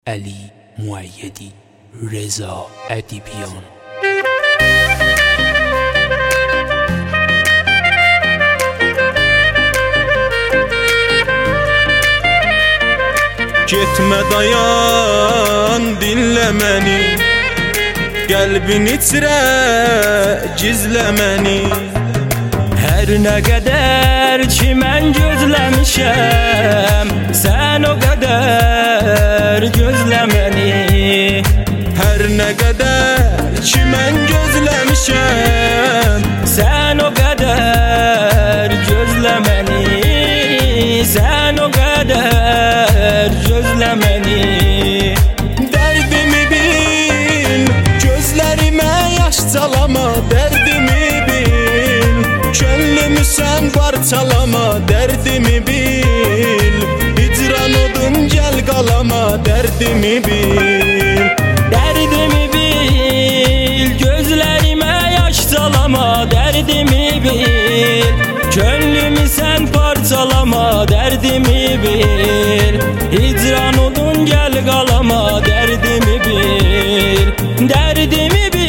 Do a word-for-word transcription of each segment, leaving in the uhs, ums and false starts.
علی مؤیدی، رضا ادیبیان. Getmə dayan, dinlə məni, qəlbin içrə gizlə məni. Hər nə qədər ki mən gözləmişəm, sən o qədər gözlə məni. Hər nə qədər ki mən gözləmişəm, sən o qədər gözlə məni. Sən o qədər gözlə məni. Dərdimi bil, gözlərimə yaş çalama. Dərdimi bil, könlümü sən parçalama. Dərdimi bil, hicran odun gəl qalama. Dərdimi bil, dərdimi bil, gözlərimə yaş çalama. Dərdimi bil, könlümü sən parçalama. Dərdimi bil, hicran odun gəl qalama. Dərdimi bil, dərdimi bil.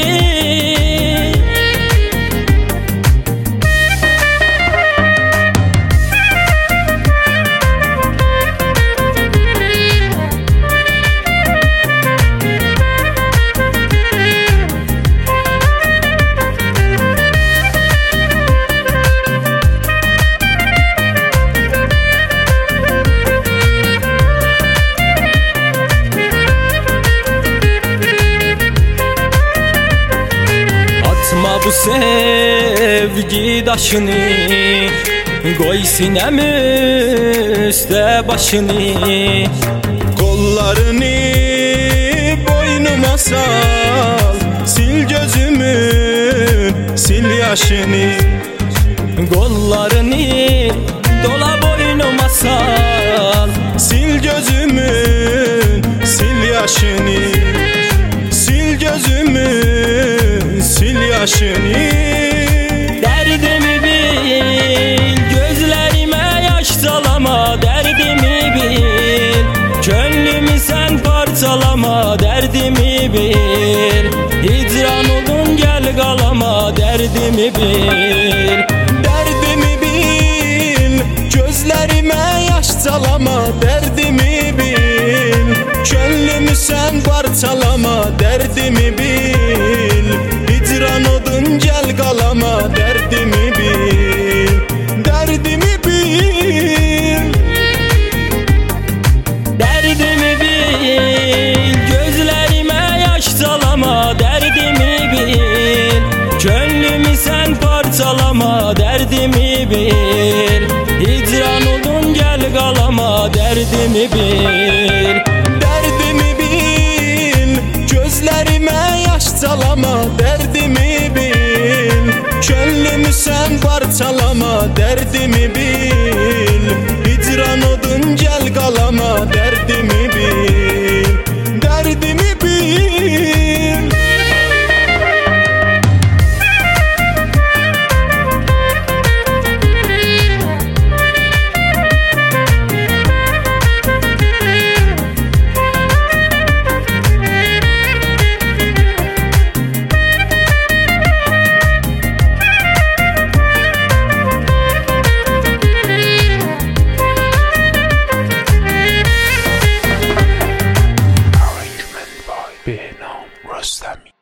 Atma bu sevgi daşını, qoy sinəm üstə başını. qollarını boynuma sal, sil gözümün, sil yaşını. Qollarını dola boynuma sal, Sil gözümün, sil yaşını. Sil gözümün, sil yaşını. dərdimi bil, gözlərimə yaş çalama. Dərdimi bil, könlümü sən parçalama. Dərdimi bil, hicran odun gəl qalama. Dərdimi bil, Dərdimi bil, gözlərimə yaş çalama. Dərdimi bil, könlümü sən parçalama. Dərdimi bil, hicran odun gəl qalama. Dərdimi bil, dərdimi bil. dərdimi bil, gözlərimə yaş çalama. Dərdimi bil, könlümü sən parçalama. Dərdimi bil, hicran odun gəl qalama. Dərdimi bil, Dərdimi bil, gözlərimə yaş çalama. Dərdimi bil, könlümü sən parçalama. Dərdimi bil, hicran odun gəl qalama. Dərdimi bil, dərdimi bil. بهنام رستمی.